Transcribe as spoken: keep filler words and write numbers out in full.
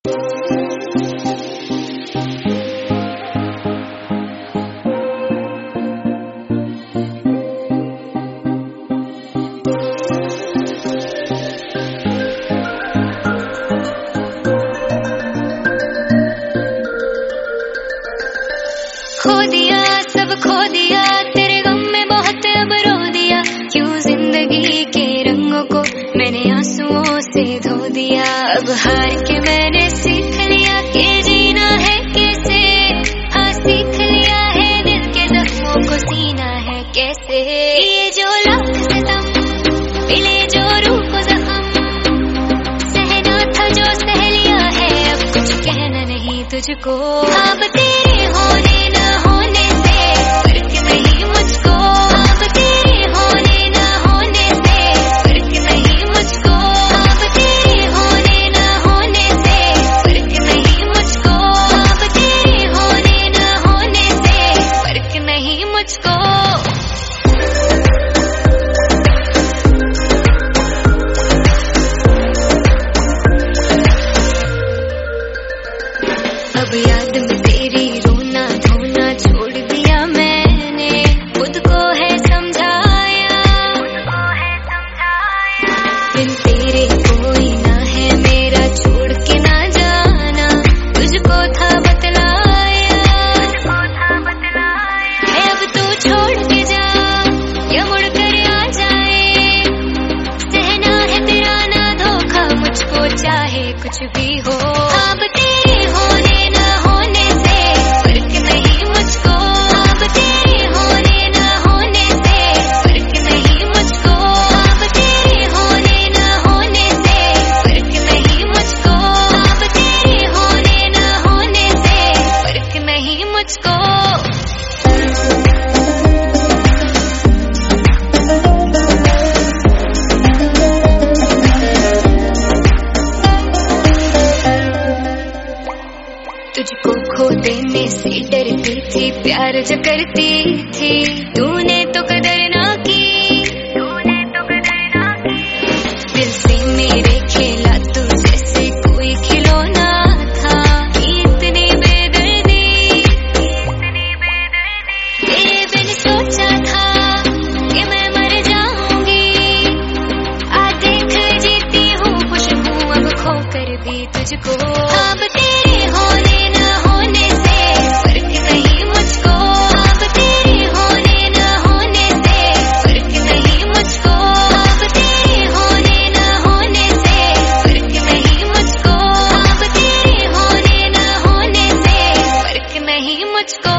खो दिया सब खो दिया तेरे गम में बहुत अब रो दिया, क्यों जिंदगी के रंगों को मैंने आंसुओं से धो दिया। अब हार के मैंने सीख लिया कि जीना है कैसे, हाँ सीख लिया है दिल के जख्मों को सीना है कैसे। ये जो लाख सितम मिले जो रूह को जख्म, सहना था जो सह लिया है अब कुछ कहना नहीं तुझको। अब तेरे होने ना होने से फर्क नहीं मुझको, अब तेरे होने ना होने से फर्क नहीं मुझको, अब तेरे होने ना होने से फर्क नहीं मुझको, अब तेरे होने ना होने से फर्क नहीं मुझको। अब याद में तेरी रोना धोना छोड़ दिया मैंने, खुद को है समझाया बिन तेरे कोई ना है मेरा, छोड़ के ना जाना तुझको था बतलाया है। अब तू छोड़ के जा या मुड़ कर आ जाए, सहना है तेरा ना धोखा मुझको चाहे कुछ भी हो। अब तेरे होने ना होने से फर्क नहीं मुझको, अब तेरे होने ना होने से फर्क नहीं मुझको, अब तेरे होने ना होने से फर्क नहीं मुझको, अब तेरे होने ना होने से फर्क नहीं मुझको। तुझको खो देने से डरती थी, प्यार जो करती थी तूने तो कदर ना की, तूने तो कदर ना की। दिल से मेरे खेला तू जैसे कोई खिलौना था, इतनी बेदर्दी इतनी बेदर्दी तेरे बिन सोचा था कि मैं मर जाऊंगी। आ देख जीती हूँ खुश हूँ अब खो कर भी तुझको। अब तेरे होने ना होने से फर्क नहीं मुझको, अब तेरे होने ना होने से फर्क नहीं मुझको, अब तेरे होने ना होने से फर्क नहीं मुझको, अब तेरे होने ना होने से फर्क नहीं मुझको।